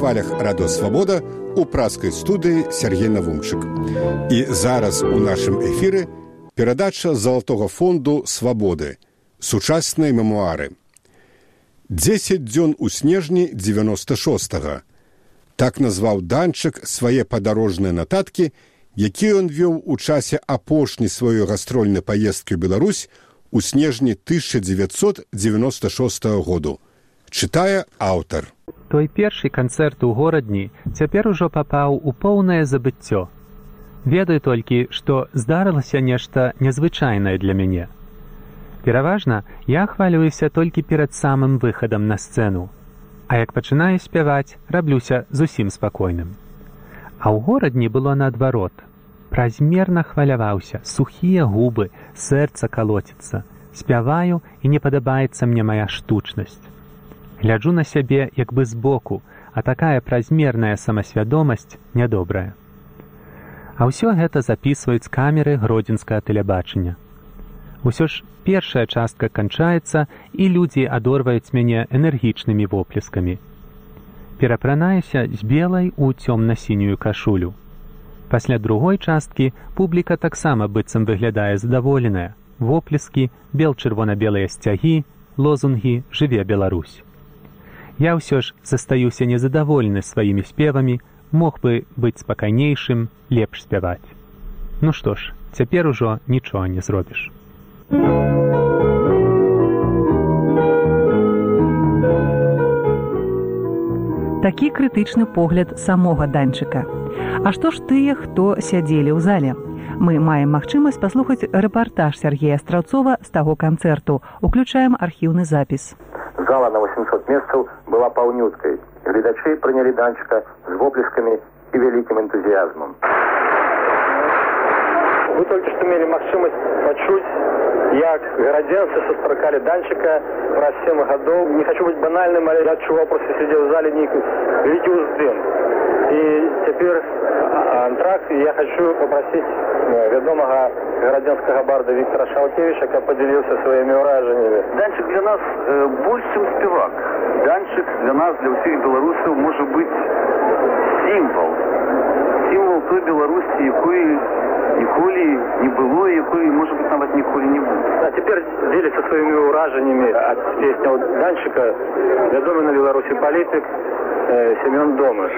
хвалях радио «Свобода» у праскай студыі Сергей Навумчык. І зараз у нашым эфіры перадача Залатога фонду «Свободы» сучасныя мемуары. 10 дзён у снежні 96-го. Так назваў Данчык свае падарожныя нататкі, якія ён вёў у часе апошняй сваёй гастрольнай паездкі ў Беларусь у снежні 1996 году. Чытае аўтар. Той першы канцэрт у горадні цяпер ужо папаў у поўнае забыццё. Ведаю толькі, што здарылася нешта незвычайнае для мяне. Пераважна я хвалююся толькі перад самым выхадам на сцэну, а як пачынаю спяваць, раблюся зусім спакойным. А ў горадні было наадварот. Празмерна хваляваўся, сухія губы, сэрца калоціцца. Спяваю, і не падабаецца мне мая штучнасць. Гляджу на сябе як бы збоку, а такая празмерная самасвядомасць нядобрая. А ўсё гэта запісваюць з камеры гродзенскага тэлебачання. Усё ж першая частка канчаецца, і людзі адорваюць мяне энергічнымі воплескамі. Перапранаюся з белай у цёмна-сінюю кашулю. Пасля другой часткі публіка таксама быццам выглядае задаволеная. Воплескі, бел-чырвона-белыя сцягі, лозунгі «Жыве Беларусь». Я ўсё ж застаюся незадаволены сваімі спевамі, мог бы быць спакайнейшым, лепш спяваць. Ну што ж, цяпер ужо нічога не зробіш. Такі крытычны погляд самога Данчыка. А што ж тыя, хто сядзелі ў зале? Мы маем магчымасць паслухаць рэпартаж Сергея Страўцова з таго канцэрту. Уключаем архіўны запіс. Зала на 800 месцаў была паўнюткай. Гледачы прынялі Данчыка з воплескамі і вялікім энтузіязмам. Вы толькі што мелі магчымасць пачуць, як гарадзенцы сустракалі Данчыка праз 7 гадоў. Не хочу быць банальным, але я адчуваў, проста сидзеў у зале нейкі вялікі ўздым. І цяпер антракт, я хочу попросить вядомага гарадзенскага барда Віктора Шалкевіча, каб падзяліўся сваімі ўражаннямі. Данчык для нас больш, чым спевак. Данчык для нас, для ўсіх беларусаў, можа быць сімвал. Сімвал той Беларусі, якой ніколі не было, якой, можа быць, нават ніколі не будзе. А цяпер дзеліцца сваімі ўражаннямі ад песняў Данчыка вядомы на Беларусі палітык Семён Домыш.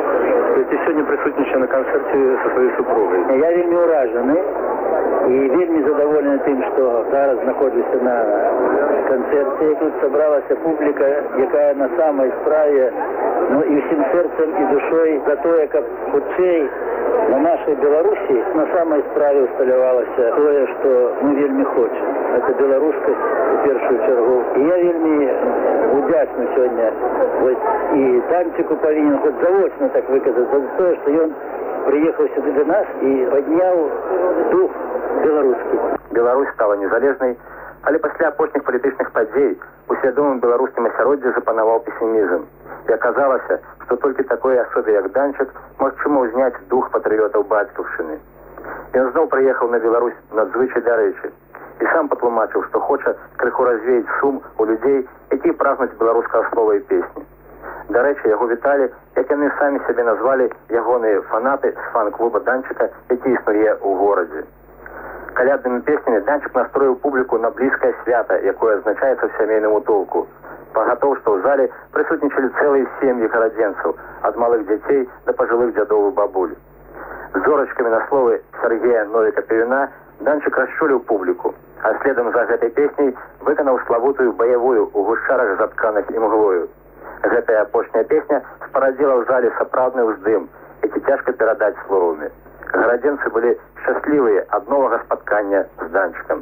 Ты сёння прысутнічае на канцэрце са сваёй супругай. Я вельмі ўражаны і вельмі задаволены тым, што зараз знаходжуся на канцэрце. Тут сабралася публіка, якая на самай справе, ну і ўсім сэрцам і душой за тое, каб хутчэй на нашай Беларусі на самай справе усталявалася тое, што мы вельмі хочам. Это беларускасць у першую чаргу. І я вельмі удзячны сёння. І Данчыку павінен хоць завочна так выказаць за тое, што ён прыехаў сюды да нас і падняў дух беларускі. Беларусь стала незалежнай, але пасля апошніх палітычных падзей у свядомым беларускім асяроддзі запанаваў песімізм. І аказалася, што толькі такой асобе, як Данчык, магчыма ўзняць дух патрыётаў бацькаўшчыны. Ён зноў прыехаў на Беларусь надзвычай дарэчы і сам патлумачыў, што хоча крыху развеяць сум у людзей, якія прагнуць беларускага слова і песні. Дарэчы, яго віталі, як яны самі сябе назвалі, ягоныя фанаты з фан-клуба Данчыка, які існуе ў горадзе. Каляднымі песнямі Данчык настроіў публіку на блізкае свята, якое адзначаецца ў сямейным утулку. Пагатоў, што ў зале прысутнічалі цэлыя сем'і гарадзенцаў, ад малых дзяцей да пажылых дзядоў і бабуль. З зорачкамі на словы Сергея Новіка-Певіна Данчык расчуліў публіку, а следам за гэтай песняй выканаў славутую баявую ў гушчарах затканых імглою. Гэтая апошняя песня спарадзіла ў зале сапраўдны ўздым, які цяжка перадаць словамі. Гарадзенцы былі шчаслівыя ад новага спаткання з Данчыкам.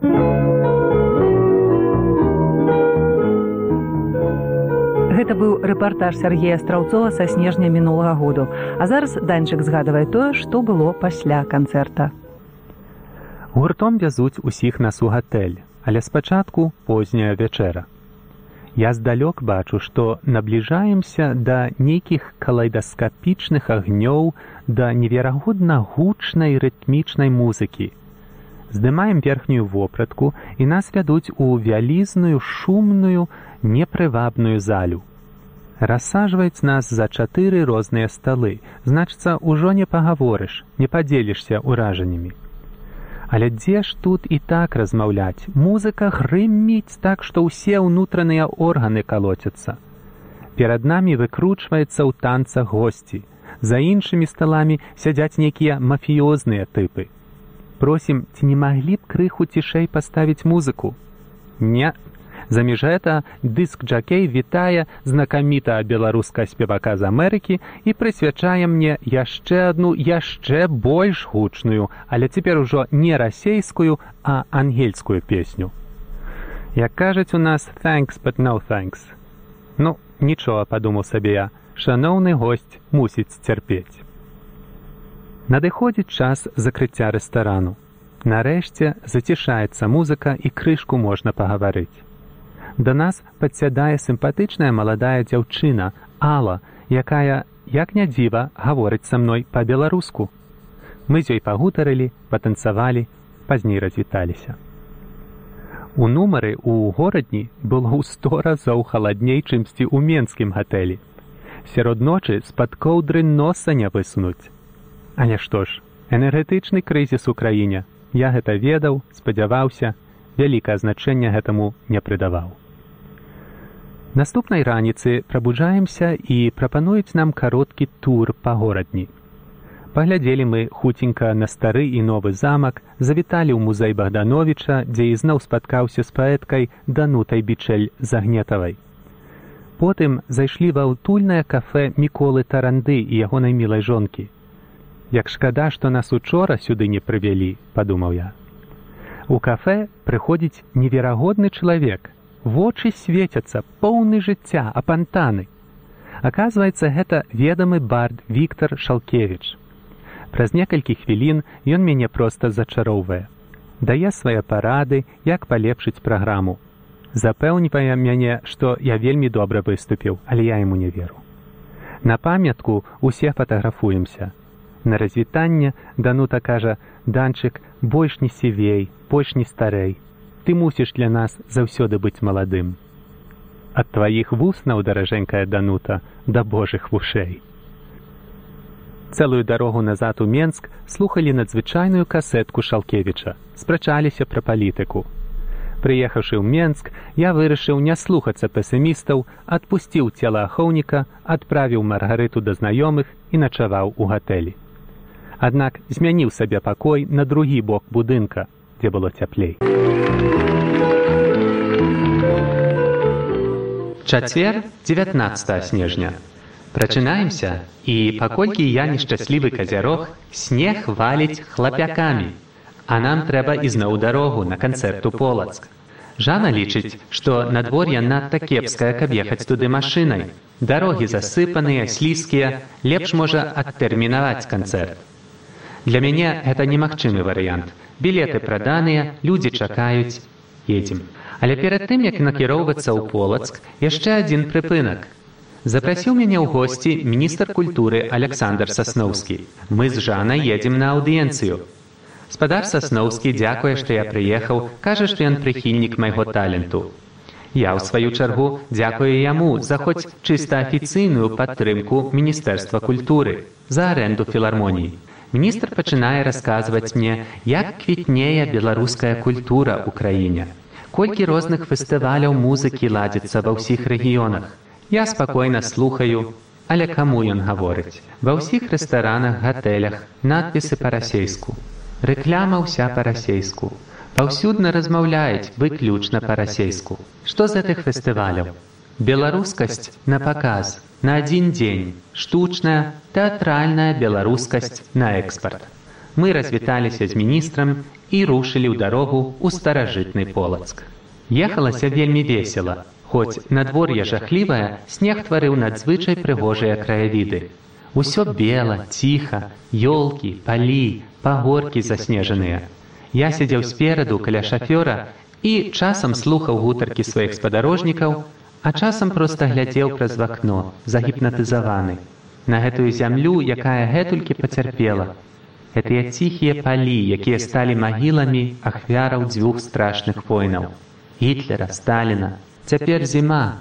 Гэта быў рэпартаж Сергея Страўцова са снежня мінулага году. А зараз Данчык згадвае тое, што было пасля канцэрта. Гуртом вязуць усіх нас у гатэль, але спачатку позняя вячэра. Я здалёк бачу, што набліжаемся да нейкіх калейдаскапічных агнёў, да неверагодна гучнай рытмічнай музыкі. Здымаем верхнюю вопратку, і нас вядуць у вялізную, шумную, непрывабную залю. Рассаджваюць нас за 4 розныя сталы. Значыцца, ужо не пагаворыш, не падзелішся ўражаннямі. Але дзе ж тут і так размаўляць? Музыка грыміць так, што ўсе ўнутраныя органы калоцяцца. Перад намі выкручваецца ў танцах госці. За іншымі сталамі сядзяць нейкія мафіёзныя тыпы. Просім, ці не маглі б крыху цішэй паставіць музыку? Не. Заміж гэта дыск-джакей вітае знакамітага беларускага спевака з Амерыкі і прысвячае мне яшчэ адну, яшчэ больш гучную, але цяпер ужо не расейскую, а ангельскую песню. Як кажуць у нас «thanks, but no thanks». Ну, нічога, падумаў сабе я, шаноўны госць мусіць цярпець. Надыходзіць час закрыцця рэстарану. Нарэшце зацішаецца музыка і крышку можна пагаварыць. Да нас падсядае сімпатычная маладая дзяўчына, Алла, якая, як не дзіва, гаворыць са мной па-беларуску. Мы з ёй пагутарылі, патанцавалі, пазней развіталіся. У нумары ў горадні было ў 100 разоў халадней, чымсьці ў менскім гатэлі. Сярод ночы з-пад коўдры носа не высунуць. Але што ж, энергетычны крызіс у краіне. Я гэта ведаў, спадзяваўся, вялікае значэнне гэтаму не прыдаваў. Наступнай раніцы прабуджаемся і прапануюць нам кароткі тур па горадні. Паглядзелі мы хуценька на стары і новы замак, завіталі ў музей Богдановича, дзе ізноў спаткаўся з паэткай Данутай Бичэль-Загнетавай. Потым зайшлі ва ўтульнае кафэ Міколы Таранды і ягонай мілай жонкі. Як шкада, што нас учора сюды не прывялі, падумаў я. У кафе прыходзіць неверагодны чалавек. Вочы свецяцца, поўны жыцця, апантаны. Аказваецца, гэта ведамы бард Віктар Шалкевіч. Праз некалькі хвілін ён мяне проста зачароўвае. Дае свае парады, як палепшыць праграму. Запэўнівае мяне, што я вельмі добра выступіў, але я яму не веру. На памятку усе фатаграфуемся. На развітанне Данута кажа: «Данчык, больш не сівей, больш не старэй. Ты мусіш для нас заўсёды быць маладым. Ад тваіх вуснаў, даражэнькая Данута, да божых вушэй». Цэлую дарогу назад у Менск слухалі надзвычайную касетку Шалкевіча, спрачаліся пра палітыку. Прыехаўшы ў Менск, я вырашыў не слухацца песімістаў, адпусціў целаахоўніка, адправіў Маргарыту да знаёмых і начаваў у гатэлі. Аднак змяніў сабе пакой на другі бок будынка, дзе было цяплей. Чацвер, 19 снежня. Прачынаемся, і паколькі я нешчаслівы казярог, снег валіць хлапякамі, а нам трэба ізноў дарогу на канцэрт у Полацк. Жана лічыць, што надвор'е надта кепскае, каб ехаць туды машынай. Дарогі засыпаныя, слізкія, лепш можа адтэрмінаваць канцэрт. Для мяне гэта немагчымы варыянт. Білеты праданыя, людзі чакаюць, едзем. Але перад тым, як накіроўвацца ў Полацк, яшчэ адзін прыпынак. Запрасіў мяне ў госці міністр культуры Александр Сасноўскі. Мы з Жанай едзем на аўдыенцыю. Спадар Сасноўскі дзякуе, што я прыехаў, кажа, што ён прыхільнік майго таленту. Я, ў сваю чаргу, дзякую яму за хоць чыста афіцыйную падтрымку Міністэрства культуры, за арэнду філармоніі. Міністр пачынае расказваць мне, як квітнее беларуская культура ў краіне. Колькі розных фестываляў музыкі ладзіцца ва ўсіх рэгіёнах. Я спакойна слухаю, але каму ён гаворыць? Ва ўсіх рэстаранах, гатэлях надпісы па-расейску. Рэкляма ўся па-расейску. Паўсюдна размаўляюць выключна па-расейску. Што з гэтых фестываляў? Беларускасць на паказ, на адзін дзень. Штучная, тэатральная беларускасць на экспарт. Мы развіталіся з міністрам і рушылі ў дарогу ў старажытны Полацк. Ехалася вельмі весела. Хоць надвор'е жахлівае, снег тварыў надзвычай прыгожыя краявіды. Усё бела, ціха, ёлкі, палі, пагоркі заснежаныя. Я сядзеў спераду каля шафёра і часам слухаў гутаркі сваіх спадарожнікаў, а часам проста глядзеў праз вакно, загіпнатызаваны, на гэтую зямлю, якая гэтулькі пацярпела. Гэтыя ціхія палі, якія сталі магіламі ахвяраў дзвюх страшных войнаў. Гітлера, Сталіна. Цяпер зіма.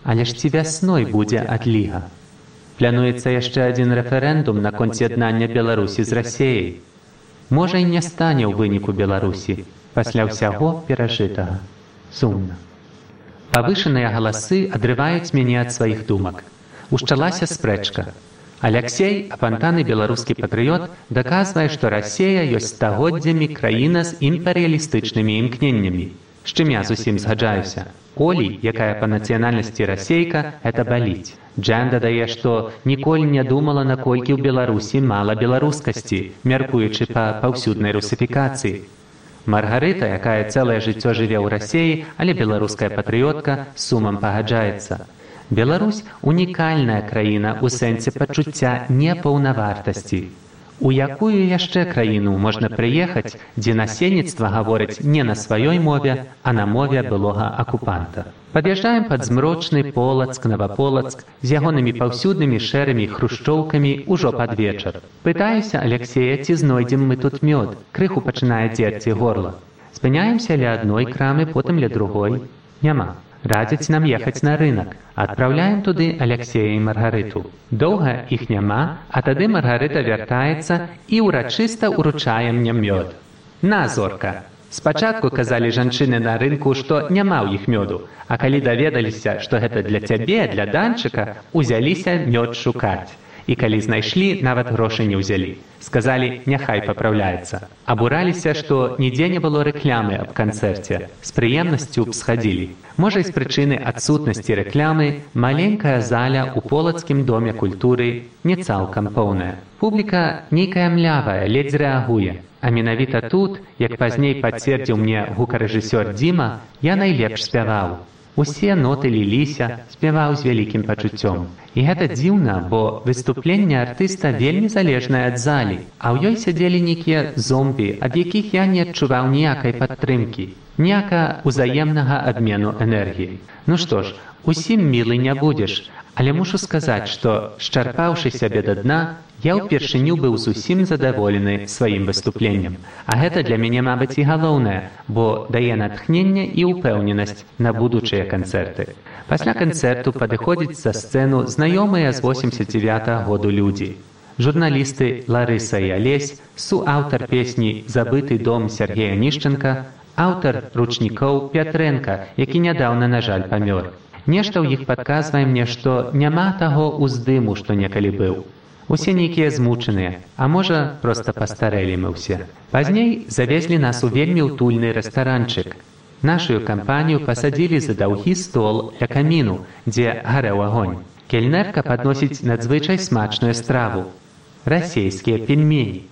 Але ж ці вясной будзе адліга. Плануецца яшчэ адзін рэферэндум наконт з'яднання Беларусі з Расіяй. Можа, і не стане ў выніку Беларусі пасля ўсяго перажытага. Сумна. Павышаныя галасы адрываюць мяне ад сваіх думак. Ушчалася спрэчка. Аляксей, апантаны беларускі патрыёт, даказвае, што Расія ёсць стагоддзямі краіна з імперыялістычнымі імкненнямі. З чым я зусім згаджаюся. Олі, якая па нацыянальнасці расейка, гэта баліць. Джан дадае, што ніколі не думала, наколькі ў Беларусі мала беларускасці, мяркуючы па паўсюднай русіфікацыі. Маргарыта, якая цэлае жыццё жыве ў Расіі, але беларуская патрыётка, з сумам пагаджаецца. Беларусь – унікальная краіна ў сэнсе пачуцця непаўнавартасці. У якую яшчэ краіну можна прыехаць, дзе насельніцтва гаворыць не на сваёй мове, а на мове былога акупанта? Пад'язджаем пад змрочны Полацк, Новаполацк з ягонымі паўсюднымі шэрымі хрушчоўкамі ўжо пад вечар. Пытаюся Аляксея, ці знойдзем мы тут мёд. Крыху пачынае дзерці горла. Спыняемся ля адной крамы, потым ля другой. Няма. Радзяць нам ехаць на рынак. Адпраўляем туды Аляксея і Маргарыту. Доўга іх няма, а тады Маргарыта вяртаецца і ўрачыста ўручае мне мёд. На, Зорка! Спачатку казалі жанчыны на рынку, што няма ў іх мёду, а калі даведаліся, што гэта для цябе, для Данчыка, узяліся мёд шукаць. І калі знайшлі, нават грошы не ўзялі. Сказалі, няхай папраўляецца. Абураліся, што нідзе не было рэклямы аб канцэрце. З прыемнасцю б схадзілі. Можа, і з прычыны адсутнасці рэклямы маленькая заля ў Полацкім доме культуры не цалкам поўная. Публіка нейкая млявая, ледзь рэагуе. А менавіта тут, як пазней пацвердзіў мне гукарэжысёр Дзіма, я найлепш спяваў. Усе ноты ліліся, спяваў з вялікім пачуццём. І гэта дзіўна, бо выступленне артыста вельмі залежнае ад залі, а ў ёй сядзелі нейкія зомбі, ад якіх я не адчуваў ніякай падтрымкі, ніяка ўзаемнага абмену энергіі. Ну што ж, усім мілы не будзеш, але мушу сказаць, што, шчарпаўшы сябе да дна, я ўпершыню быў зусім задаволены сваім выступленнем. А гэта для мяне, мабыць, і галоўнае, бо дае натхненне і ўпэўненасць на будучыя канцэрты. Пасля канцэрту падыходзяць за сцэну знаёмыя з 89-го году людзі. Журналісты Ларыса і Алесь, суаўтар песні «Забыты дом» Сергея Нішченка, аўтар ручнікоў Пятрэнка, які нядаўна, на жаль, памёр. Нешта ў іх падказвае мне, што няма таго ўздыму, што некалі быў. Усе нейкія змучаныя, а можа, проста пастарэлі мы ўсе. Пазней завезлі нас у вельмі ўтульны рэстаранчык. Нашую кампанію пасадзілі за даўгі стол ля каміну, дзе гарэў агонь. Кельнерка падносіць надзвычай смачную страву – расейскія пельмені.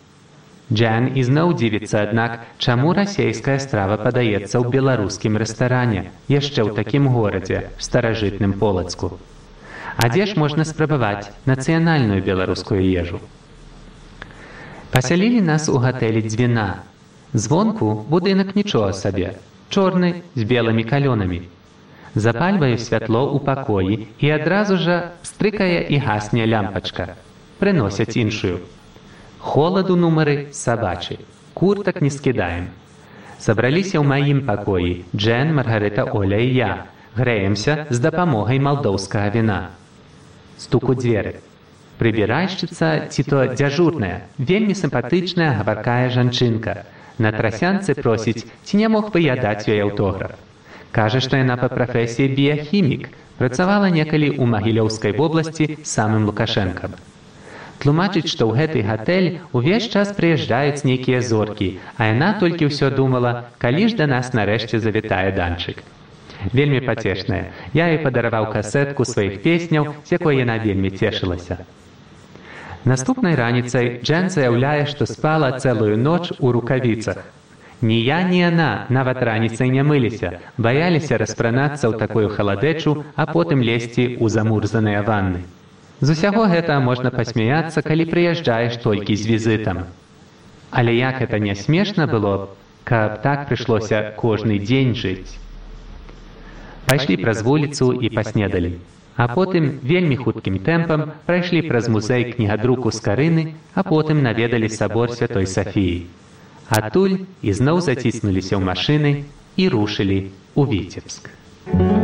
Джан ізноў дзівіцца, аднак, чаму расейская страва падаецца ў беларускім рэстаране, яшчэ ў такім горадзе, в старажытным Полацку. А дзе ж можна спрабаваць нацыянальную беларускую ежу? Пасялілі нас у гатэлі «Дзвіна». Звонку будынак нічога сабе, чорны з белымі калёнамі. Запальваю святло ў пакоі і адразу жа стрыкае і гасне лямпачка. Прыносяць іншую. Холаду нумары сабачы. Куртак не скідаем. Сабраліся ў маім пакоі Джен, Маргарыта, Оля і я. Грэемся з дапамогай малдоўскага віна. Стук у дзверы. Прыбіральшчыца, ці то дзяжурная, вельмі сімпатычная гаваркая жанчынка. На трасянцы просіць, ці не мог бы я даць ёй аўтограф. Кажа, што яна па прафесіі біяхімік, працавала некалі ў Магілёўскай вобласці з самым Лукашэнкам. Тлумачыць, што ў гэты гатэль увесь час прыязджаюць нейкія зоркі, а яна толькі ўсё думала, калі ж да нас нарэшце завітае Данчык. Вельмі пацешная. Я ёй падараваў касетку сваіх песняў, з якой яна вельмі цешылася. Наступнай раніцай Джен заяўляе, што спала цэлую ноч у рукавіцах. Ні я, ні яна нават раніцай не мыліся, баяліся распранацца ў такую халадэчу, а потым лезці ў замурзаныя ванны. З усяго гэта можна пасмяяцца, калі прыязджаеш толькі з візітам. Але як гэта не смешна было, каб так прыйшлося кожны дзень жыць. Пайшлі праз вуліцу і паснедалі. А потым вельмі хуткім тэмпам прайшлі праз музей кнігадруку Скарыны, а потым наведалі сабор Святой Сафіі. Адтуль ізноў заціснуліся ў машыны і рушылі ў Віцебск.